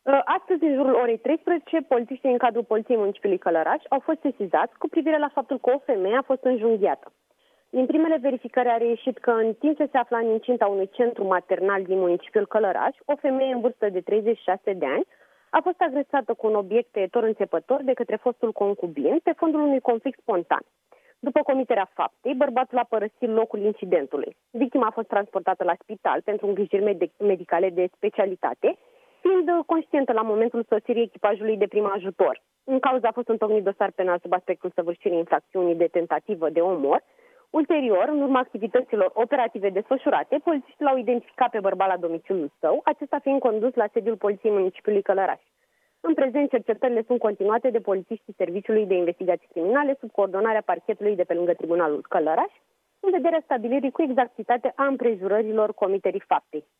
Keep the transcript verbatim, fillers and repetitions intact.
Astăzi, în jurul orei treisprezece, polițiștii în cadrul Poliției Municipiului Călăraș au fost sesizați cu privire la faptul că o femeie a fost înjunghiată. Din primele verificări a reieșit că în timp ce se afla în incinta unui centru maternal din municipiul Călăraș, o femeie în vârstă de treizeci și șase de ani a fost agresată cu un obiect tăietor înțepător de către fostul concubin pe fondul unui conflict spontan. După comiterea faptei, bărbatul a părăsit locul incidentului. Victima a fost transportată la spital pentru îngrijiri medicale de specialitate, fiind conștientă la momentul sosirii echipajului de prim ajutor. În cauză a fost întocmit dosar penal sub aspectul săvârșirii infracțiunii de tentativă de omor. Ulterior, în urma activităților operative desfășurate, polițiștii l-au identificat pe bărbat la domiciliul său, acesta fiind condus la sediul Poliției Municipiului Călăraș. În prezent, cercetările sunt continuate de polițiștii Serviciului de Investigații Criminale sub coordonarea parchetului de pe lângă Tribunalul Călăraș, în vederea stabilirii cu exactitate a împrejurărilor comiterii faptei.